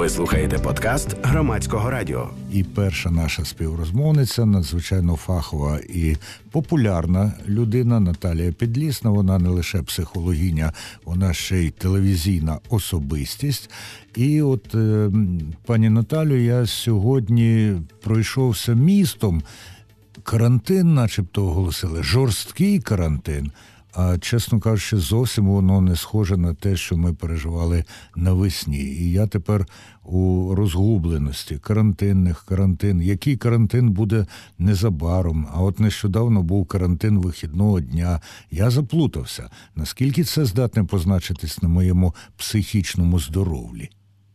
Ви слухаєте подкаст Громадського радіо. І перша наша співрозмовниця, надзвичайно фахова і популярна людина Наталія Підлісна. Вона не лише психологиня, вона ще й телевізійна особистість. І от, пані Наталю, я сьогодні пройшовся містом. Карантин, начебто, оголосили, жорсткий карантин. А, чесно кажучи, зовсім воно не схоже на те, що ми переживали навесні. І я тепер у розгубленості. Карантин. Який карантин буде незабаром? А от нещодавно був карантин вихідного дня. Я заплутався. Наскільки це здатне позначитись на моєму психічному здоров'ї?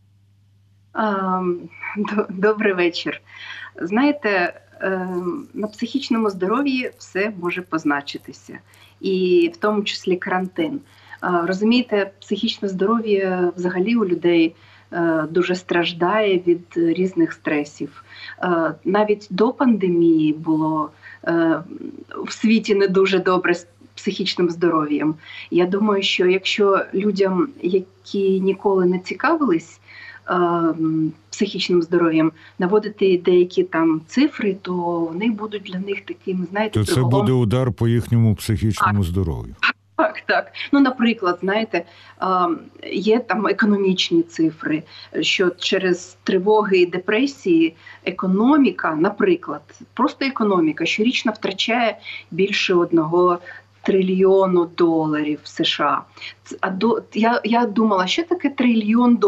Добрий вечір. Знаєте, на психічному здоров'ї все може позначитися. І в тому числі карантин. Розумієте, психічне здоров'я взагалі у людей дуже страждає від різних стресів. Навіть до пандемії було в світі не дуже добре з психічним здоров'ям. Я думаю, що якщо людям, які ніколи не цікавились психічним здоров'ям, наводити деякі там цифри, то вони будуть для них такими, знаєте, то це буде удар по їхньому психічному здоров'ю. Так. Ну, наприклад, знаєте, є там економічні цифри, що через тривоги і депресії економіка, наприклад, просто економіка щорічно втрачає більше $1 трильйону в США. Я думала, що таке $1 трильйон?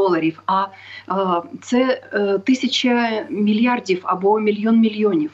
Це 1000 мільярдів або 1 мільйон мільйонів.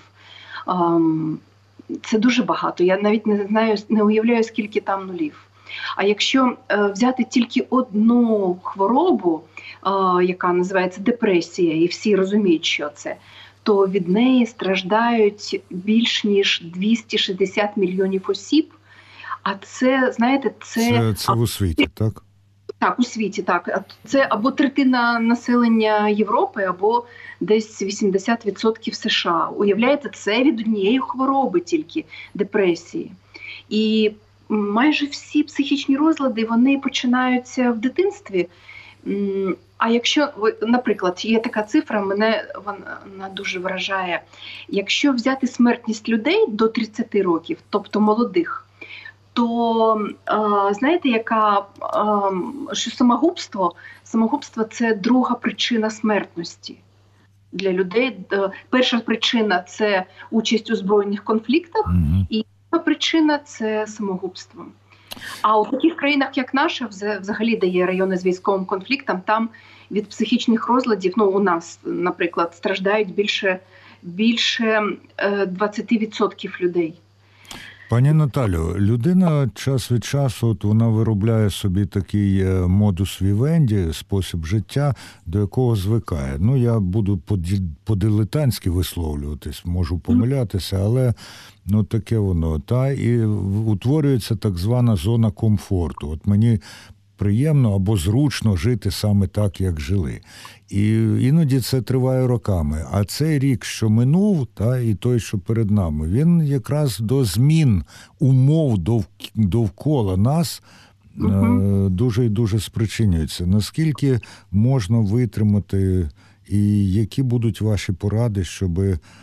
Це дуже багато. Я навіть не уявляю, скільки там нулів. А якщо взяти тільки одну хворобу, яка називається депресія, і всі розуміють, що це, то від неї страждають більш ніж 260 мільйонів осіб. А це, знаєте, це у світі, так? Так, у світі, так. Це або третина населення Європи, або десь 80% США. Уявляєте, це від однієї хвороби тільки, депресії. І майже всі психічні розлади, вони починаються в дитинстві. А якщо, наприклад, є така цифра, мене вона дуже вражає. Якщо взяти смертність людей до 30 років, тобто молодих, то, знаєте, що самогубство – це друга причина смертності для людей. Перша причина – це участь у збройних конфліктах, і друга причина – це самогубство. А у таких країнах, як наша, взагалі, де є райони з військовим конфліктом, там від психічних розладів, у нас, наприклад, страждають більше 20% людей. Пані Наталю, людина час від часу, от вона виробляє собі такий модус вівенді, спосіб життя, до якого звикає. Я буду по-дилетантськи висловлюватись, можу помилятися, але таке воно. І утворюється так звана зона комфорту. От мені приємно або зручно жити саме так, як жили. І іноді це триває роками. А цей рік, що минув, і той, що перед нами, він якраз до змін умов довкола нас дуже і дуже спричинюється. Наскільки можна витримати і які будуть ваші поради, щоб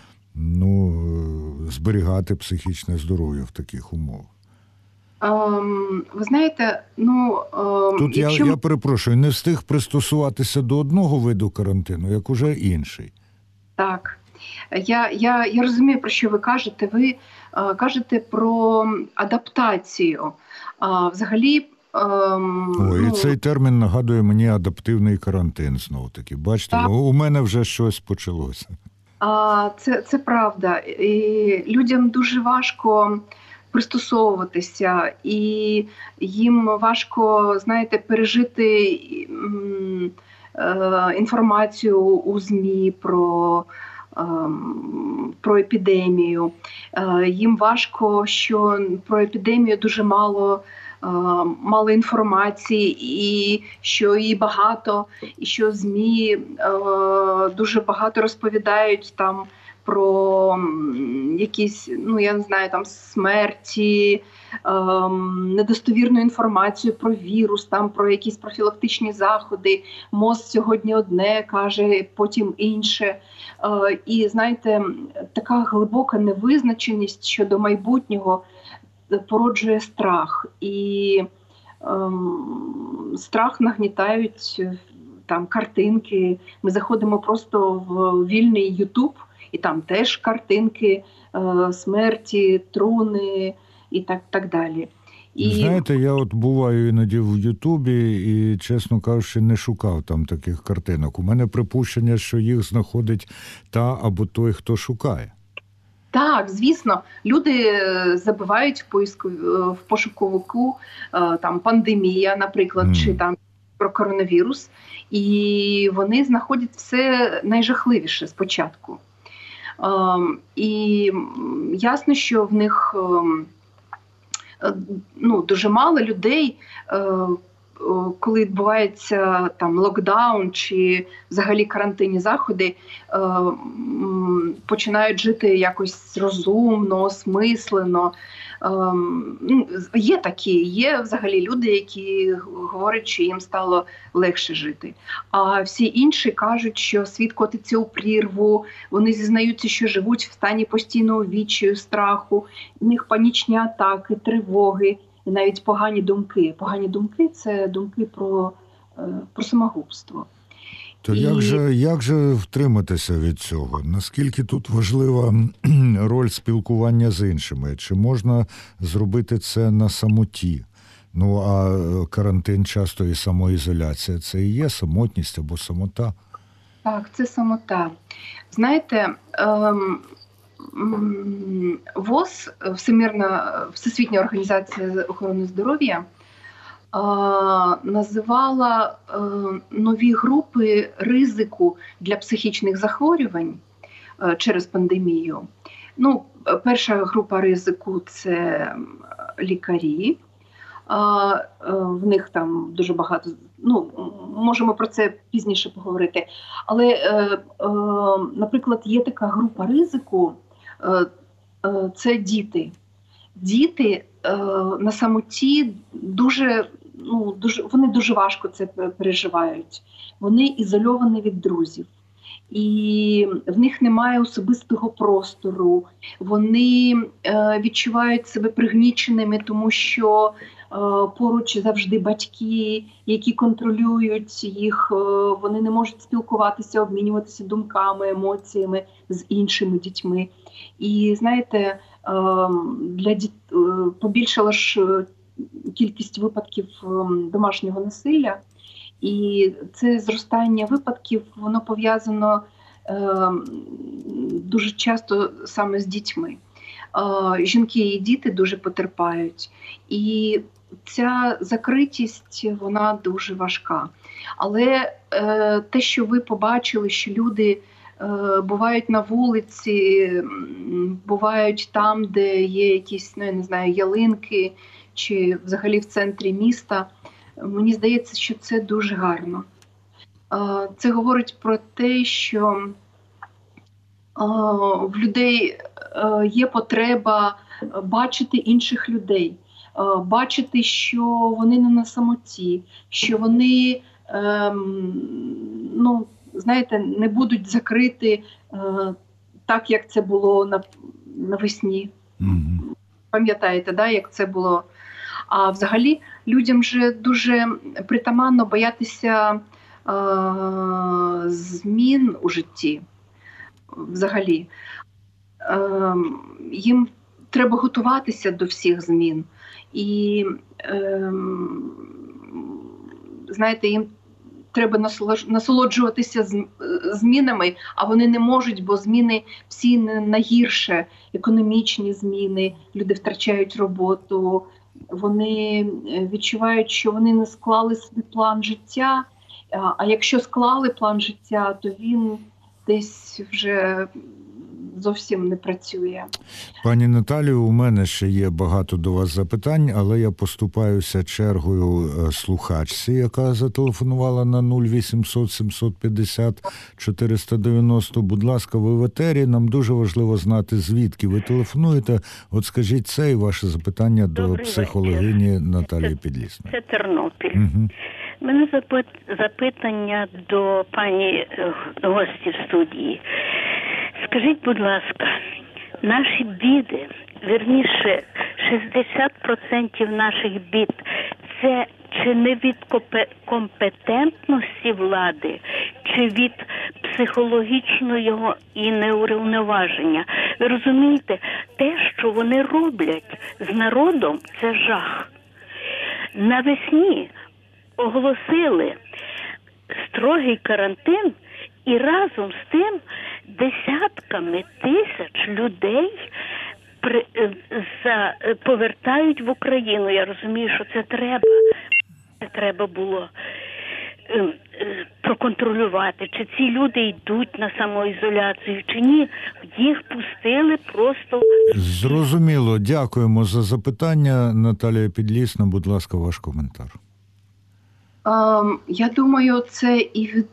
зберігати психічне здоров'я в таких умовах? Ви знаєте, тут я перепрошую, не встиг пристосуватися до одного виду карантину, як уже інший. Так. Я розумію, про що ви кажете. Ви кажете про адаптацію. Взагалі... І цей термін нагадує мені адаптивний карантин знову-таки. Бачите, у мене вже щось почалося. Це правда. І людям дуже важко пристосовуватися, і їм важко, знаєте, пережити інформацію у ЗМІ про епідемію. Їм важко, що про епідемію дуже мало інформації, і що її багато, і що ЗМІ дуже багато розповідають там про якісь, я не знаю, там смерті, недостовірну інформацію про вірус, там про якісь профілактичні заходи. МОЗ сьогодні одне каже, потім інше. І, знаєте, така глибока невизначеність щодо майбутнього породжує страх. І страх нагнітають там картинки. Ми заходимо просто в вільний Ютуб, і там теж картинки смерті, труни і так далі. Знаєте, я от буваю іноді в Ютубі і, чесно кажучи, не шукав там таких картинок. У мене припущення, що їх знаходить та або той, хто шукає. Так, звісно, люди забивають в пошуковику там пандемія, наприклад, чи там про коронавірус, і вони знаходять все найжахливіше спочатку. І ясно, що в них дуже мало людей, коли відбувається там локдаун чи взагалі карантинні заходи, починають жити якось розумно, осмислено. Є такі, є взагалі люди, які говорять, що їм стало легше жити. А всі інші кажуть, що світ котиться у прірву, вони зізнаються, що живуть в стані постійного відчаю, страху, у них панічні атаки, тривоги, і навіть погані думки. Погані думки – це думки про самогубство. То як же втриматися від цього? Наскільки тут важлива роль спілкування з іншими? Чи можна зробити це на самоті? А карантин часто і самоізоляція – це і є самотність або самота? Так, це самота. Знаєте, ВОЗ, Всесвітня організація охорони здоров'я, називала нові групи ризику для психічних захворювань через пандемію. Перша група ризику – це лікарі. В них там дуже багато, можемо про це пізніше поговорити. Але, наприклад, є така група ризику – це діти. Діти на самоті вони дуже важко це переживають. Вони ізольовані від друзів. І в них немає особистого простору. Вони відчувають себе пригніченими, тому що поруч завжди батьки, які контролюють їх. Вони не можуть спілкуватися, обмінюватися думками, емоціями з іншими дітьми. І, знаєте, побільшала ж кількість випадків домашнього насилля, і це зростання випадків, воно пов'язано дуже часто саме з дітьми. Жінки і діти дуже потерпають, і ця закритість, вона дуже важка. Але те, що ви побачили, що люди бувають на вулиці, бувають там, де є якісь, ялинки, чи взагалі в центрі міста, мені здається, що це дуже гарно. Це говорить про те, що в людей є потреба бачити інших людей, бачити, що вони не на самоті, що вони, не будуть закриті так, як це було навесні. Mm-hmm. Пам'ятаєте, як це було? А взагалі людям же дуже притаманно боятися змін у житті. Взагалі. Їм треба готуватися до всіх змін. І, їм треба насолоджуватися змінами, а вони не можуть, бо зміни всі найгірше. Економічні зміни, люди втрачають роботу, вони відчувають, що вони не склали свій план життя, а якщо склали план життя, то він десь вже зовсім не працює. Пані Наталію, у мене ще є багато до вас запитань, але я поступаюся чергою слухачці, яка зателефонувала на 0800 750 490. Будь ласка, ви в етері. Нам дуже важливо знати, звідки ви телефонуєте. От скажіть це і ваше запитання до психологині Наталії Підлісної. Це Тернопіль. Угу. У мене запитання до пані гості в студії. Скажіть, будь ласка, наші біди, вірніше, 60% наших бід, це чи не від компетентності влади, чи від психологічного і неурівноваження? Ви розумієте, те, що вони роблять з народом, це жах. Навесні оголосили строгий карантин, і разом з тим десятками тисяч людей повертають в Україну. Я розумію, що це треба було проконтролювати, чи ці люди йдуть на самоізоляцію, чи ні. Їх пустили просто... Зрозуміло. Дякуємо за запитання. Наталія Підлісна, будь ласка, ваш коментар. Я думаю, це і від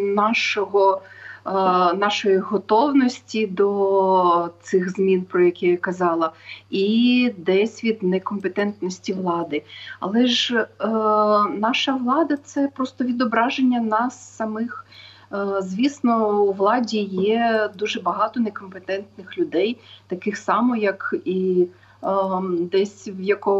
нашої готовності до цих змін, про які я казала, і десь від некомпетентності влади. Але ж наша влада – це просто відображення нас самих. Звісно, у владі є дуже багато некомпетентних людей, таких само, як і десь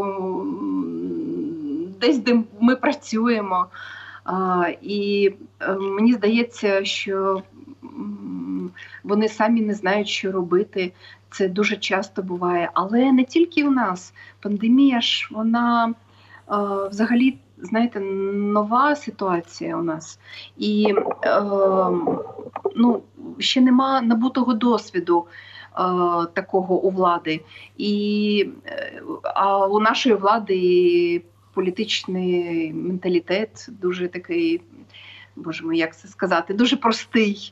де ми працюємо. І мені здається, що вони самі не знають, що робити. Це дуже часто буває. Але не тільки у нас. Пандемія ж, вона взагалі, знаєте, нова ситуація у нас. І ще нема набутого досвіду такого у влади. А у нашої влади політичний менталітет дуже такий, боже мій, як це сказати, дуже простий.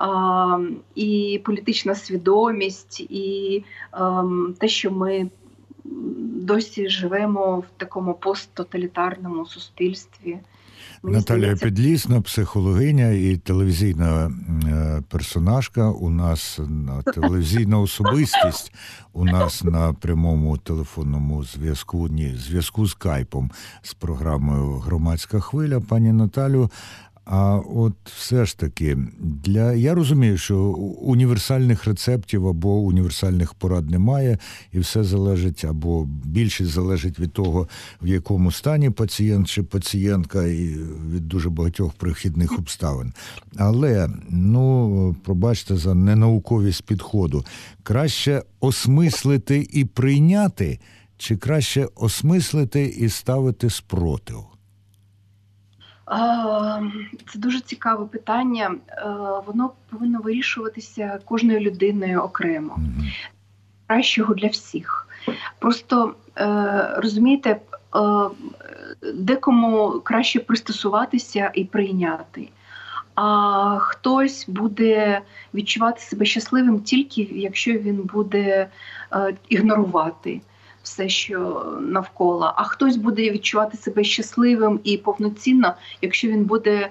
І політична свідомість, і те, що ми досі живемо в такому посттоталітарному суспільстві. Наталія Підлісна, психологиня і телевізійна персонажка, у нас телевізійна особистість, у нас на прямому телефонному зв'язку скайпом з програмою «Громадська хвиля». Пані Наталю, а от все ж таки, я розумію, що універсальних рецептів або універсальних порад немає, і все залежить, або більшість залежить від того, в якому стані пацієнт чи пацієнтка, і від дуже багатьох прихідних обставин. Але, пробачте за ненауковість підходу, краще осмислити і прийняти, чи краще осмислити і ставити спротив? Це дуже цікаве питання. Воно повинно вирішуватися кожною людиною окремо. Кращого для всіх. Просто, розумієте, декому краще пристосуватися і прийняти. А хтось буде відчувати себе щасливим тільки, якщо він буде ігнорувати все, що навколо. А хтось буде відчувати себе щасливим і повноцінно, якщо він буде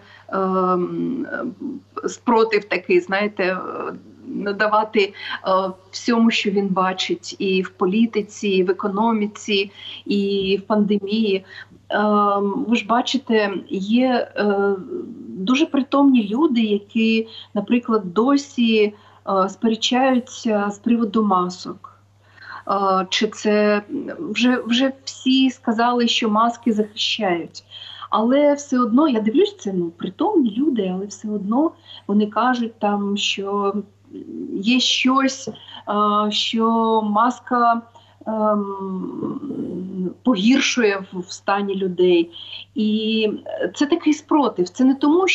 спротив такий, знаєте, надавати всьому, що він бачить, і в політиці, і в економіці, і в пандемії. Ви ж бачите, є дуже притомні люди, які, наприклад, досі сперечаються з приводу масок. Чи це вже всі сказали, що маски захищають. Але все одно, я дивлюсь, це притомні люди, але все одно вони кажуть там, що є щось, що маска погіршує в стані людей. І це такий спротив. Це не тому,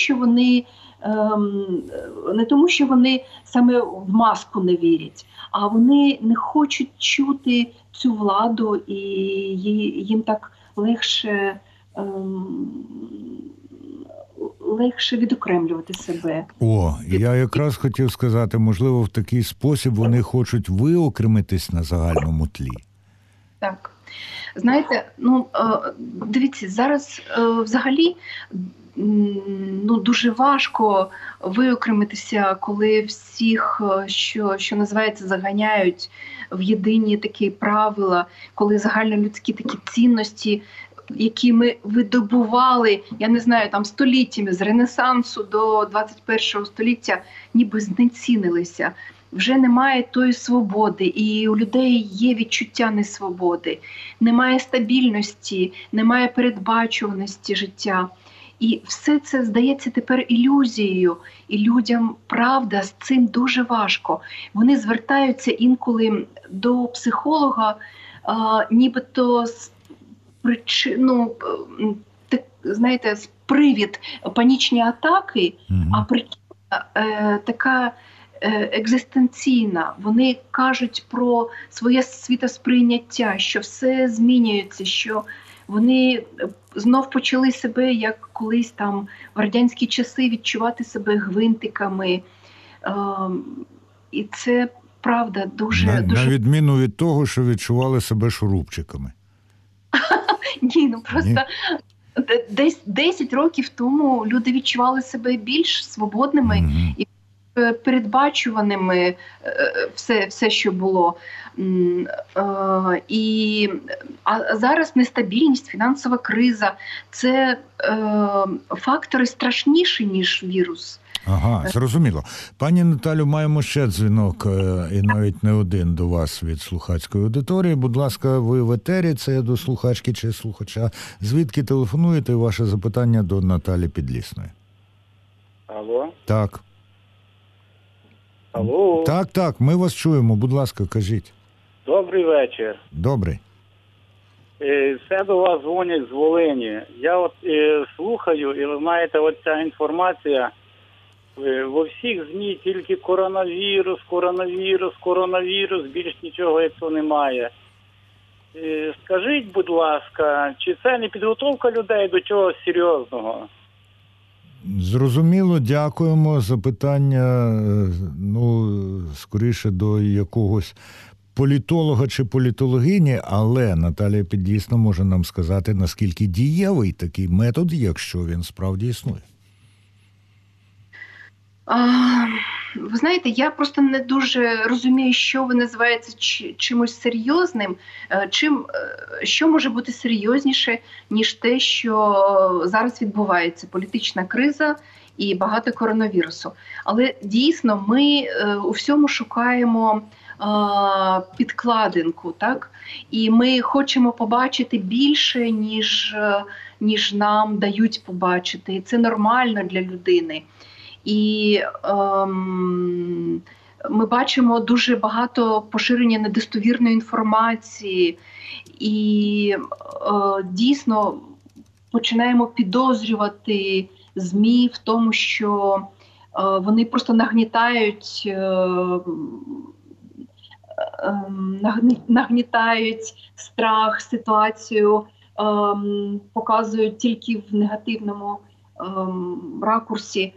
що вони саме в маску не вірять, а вони не хочуть чути цю владу, і їм так легше легше відокремлювати себе. Я якраз хотів сказати, можливо, в такий спосіб вони хочуть виокремитись на загальному тлі. Так. Знаєте, дивіться, зараз взагалі дуже важко виокремитися, коли всіх, що називається, заганяють в єдині такі правила, коли загальнолюдські такі цінності, які ми видобували, я не знаю, там століттями, з Ренесансу до 21 століття, ніби знецінилися. Вже немає тої свободи, і у людей є відчуття несвободи, немає стабільності, немає передбачуваності життя. І все це здається тепер ілюзією. І людям, правда, з цим дуже важко. Вони звертаються інколи до психолога, нібито з з привід панічні атаки, а причина така екзистенційна. Вони кажуть про своє світосприйняття, що все змінюється, що вони знов почали себе, як колись там в радянські часи, відчувати себе гвинтиками. І це, правда, дуже... На відміну від того, що відчували себе шурупчиками. Ні, просто... Десь 10 років тому люди відчували себе більш свободними і передбачуваними все, що було. А зараз нестабільність, фінансова криза – це фактори страшніші, ніж вірус. Ага, зрозуміло. Пані Наталю, маємо ще дзвінок, і навіть не один до вас від слухацької аудиторії. Будь ласка, ви в етері, це до слухачки чи слухача. Звідки телефонуєте? Ваше запитання до Наталі Підлісної. Алло? Так. Алло? Так, ми вас чуємо. Будь ласка, кажіть. Добрий вечір. Добрий. Все до вас дзвонять з Волині. Я слухаю, і ви знаєте, оця інформація во всіх ЗМІ тільки коронавірус, більш нічого як то немає. Скажіть, будь ласка, чи це не підготовка людей до чогось серйозного? Зрозуміло, дякуємо. Запитання, скоріше до якогось політолога чи політологині, але Наталія Підлісна може нам сказати, наскільки дієвий такий метод, якщо він справді існує. Ви знаєте, я просто не дуже розумію, що ви називаєте чимось серйозним, що може бути серйозніше, ніж те, що зараз відбувається. Політична криза і багато коронавірусу. Але дійсно ми у всьому шукаємо підкладинку, так? І ми хочемо побачити більше, ніж нам дають побачити. І це нормально для людини. І ми бачимо дуже багато поширення недостовірної інформації і дійсно починаємо підозрювати ЗМІ в тому, що вони просто нагнітають страх, ситуацію, показують тільки в негативному ракурсі.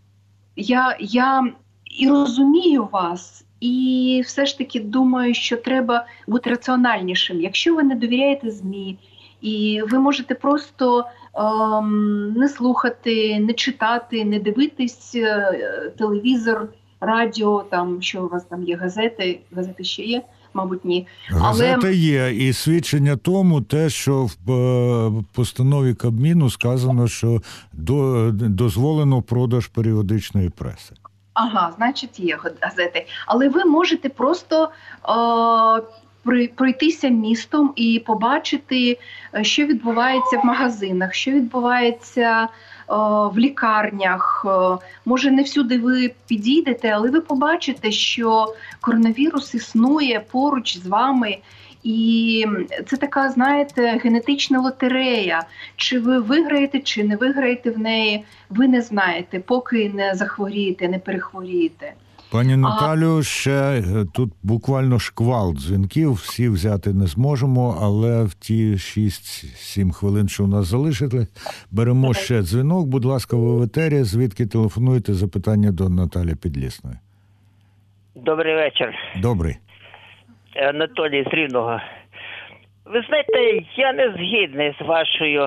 Я і розумію вас, і все ж таки думаю, що треба бути раціональнішим. Якщо ви не довіряєте ЗМІ, і ви можете просто не слухати, не читати, не дивитись телевізор, радіо, там, що у вас там є, газети ще є, мабуть, ні. Газети є, і свідчення тому те, що в постанові Кабміну сказано, що дозволено продаж періодичної преси. Ага, значить є газети. Але ви можете просто пройтися містом і побачити, що відбувається в магазинах, що відбувається в лікарнях. Може, не всюди ви підійдете, але ви побачите, що коронавірус існує поруч з вами. І це така, знаєте, генетична лотерея. Чи ви виграєте, чи не виграєте в неї, ви не знаєте, поки не захворієте, не перехворієте. Пані Наталю, ще тут буквально шквал дзвінків, всі взяти не зможемо, але в ті 6-7 хвилин, що у нас залишили, беремо ще дзвінок. Будь ласка, ви в етері, звідки телефонуєте, запитання до Наталі Підлісної. Добрий вечір. Добрий. Анатолій з Рівного. Ви знаєте, я не згідний з вашою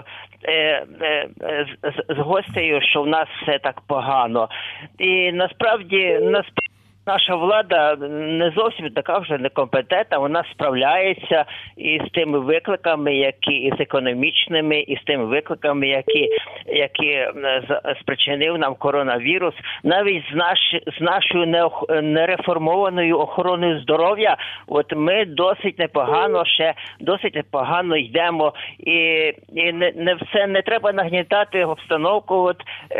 з гостею, що в нас все так погано. І насправді наша влада не зовсім така вже некомпетентна, вона справляється і з тими викликами, які і з економічними, і з тими викликами, які спричинив нам коронавірус, навіть з нашою нереформованою охороною здоров'я. От ми досить непогано йдемо, і не треба нагнітати обстановку. От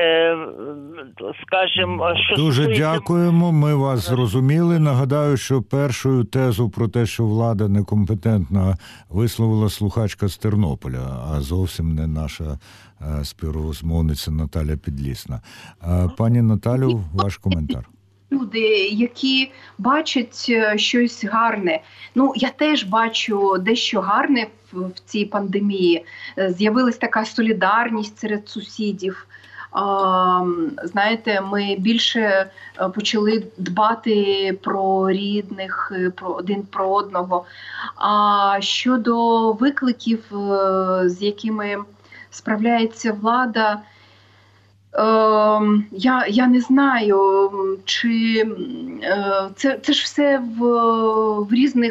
скажімо, що дуже дякуємо. Ми вас зрозуміли. Нагадаю, що першою тезу про те, що влада некомпетентна, висловила слухачка з Тернополя, а зовсім не наша співрозмовниця Наталя Підлісна. Пані Наталю, ваш коментар. Люди, які бачать щось гарне. Ну, я теж бачу дещо гарне в цій пандемії. З'явилась така солідарність серед сусідів. Знаєте, ми більше почали дбати про рідних, один про одного. А щодо викликів, з якими справляється влада, я не знаю, чи це ж все в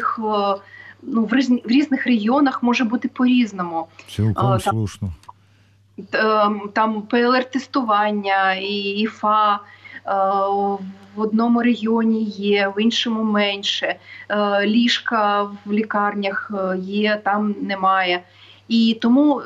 різних регіонах може бути по-різному. Цілком слушно. Там ПЛР-тестування і ІФА в одному регіоні є, в іншому менше. Ліжка в лікарнях є, там немає. І тому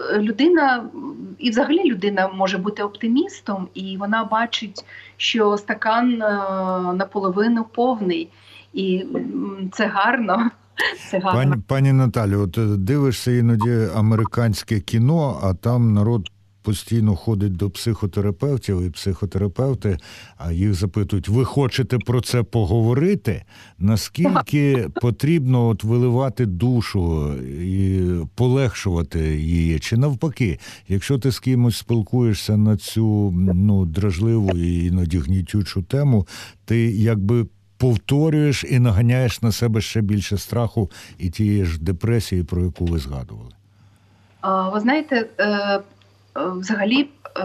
людина може бути оптимістом, і вона бачить, що стакан наполовину повний. І це гарно. Пані Наталю, от дивишся іноді американське кіно, а там народ постійно ходить до психотерапевтів, і психотерапевти, а їх запитують, ви хочете про це поговорити? Наскільки потрібно от виливати душу і полегшувати її? Чи навпаки, якщо ти з кимось спілкуєшся на цю дражливу і іноді гнітючу тему, ти якби повторюєш і наганяєш на себе ще більше страху і тієї ж депресії, про яку ви згадували? Ви знаєте, взагалі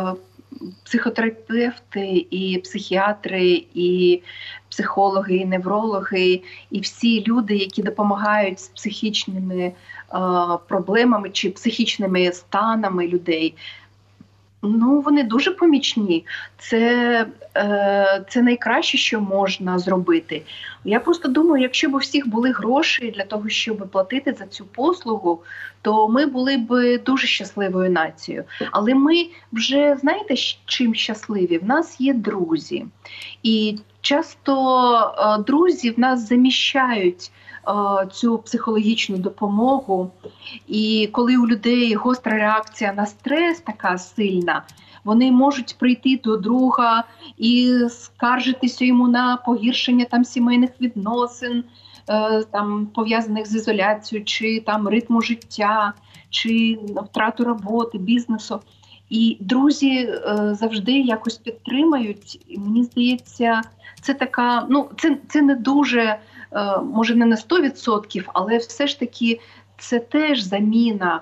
психотерапевти і психіатри, і психологи, і неврологи, і всі люди, які допомагають з психічними проблемами чи психічними станами людей, вони дуже помічні. Це найкраще, що можна зробити. Я просто думаю, якщо б у всіх були гроші для того, щоб платити за цю послугу, то ми були б дуже щасливою нацією. Але ми вже, знаєте, чим щасливі? В нас є друзі. І часто друзі в нас заміщають цю психологічну допомогу. І коли у людей гостра реакція на стрес така сильна, вони можуть прийти до друга і скаржитися йому на погіршення сімейних відносин, пов'язаних з ізоляцією, чи ритму життя, чи втрату роботи, бізнесу. І друзі завжди якось підтримають. І мені здається, це така, це не дуже, може не на 100%, але все ж таки це теж заміна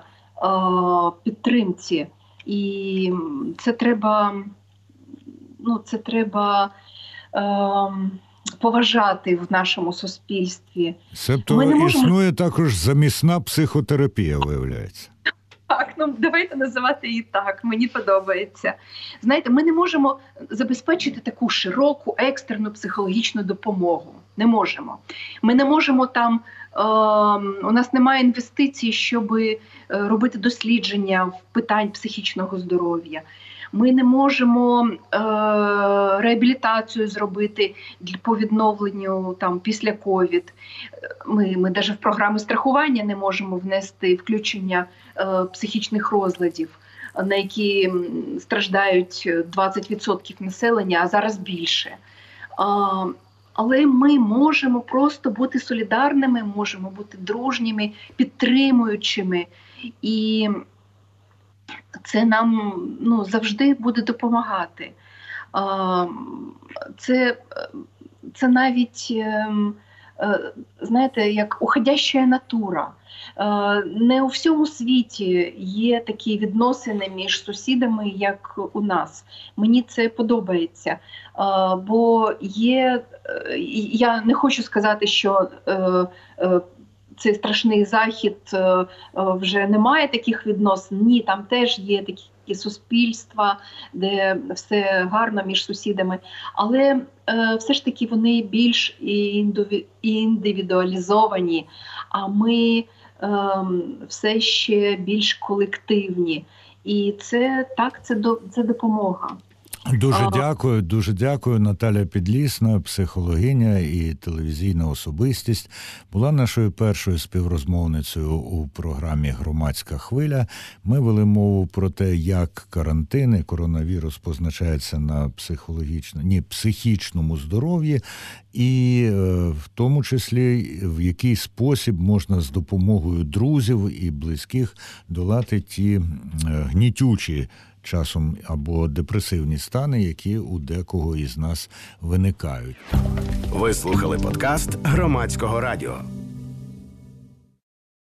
підтримці. І це треба, поважати в нашому суспільстві. Себто існує також замісна психотерапія, виявляється. Так, давайте називати її так, мені подобається. Знаєте, ми не можемо забезпечити таку широку, екстрену психологічну допомогу. Не можемо. Ми не можемо у нас немає інвестицій, щоб робити дослідження в питань психічного здоров'я. Ми не можемо реабілітацію зробити по відновленню після ковід. Ми навіть в програму страхування не можемо внести включення психічних розладів, на які страждають 20% населення, а зараз більше. Але ми можемо просто бути солідарними, можемо бути дружніми, підтримуючими. І це нам завжди буде допомагати. Це навіть, знаєте, як уходяща натура. Не у всьому світі є такі відносини між сусідами, як у нас. Мені це подобається. Бо я не хочу сказати, що цей страшний Захід вже немає таких відносин. Ні, там теж є такі суспільства, де все гарно між сусідами. Але все ж таки вони більш індивідуалізовані, а ми все ще більш колективні. І це допомога. Дуже дякую. Наталя Підлісна, психологиня і телевізійна особистість, була нашою першою співрозмовницею у програмі «Громадська хвиля». Ми вели мову про те, як карантин і коронавірус позначається на психічному здоров'ї, і в тому числі в який спосіб можна з допомогою друзів і близьких долати ті гнітючі часом або депресивні стани, які у декого із нас виникають. Ви слухали подкаст Громадського радіо.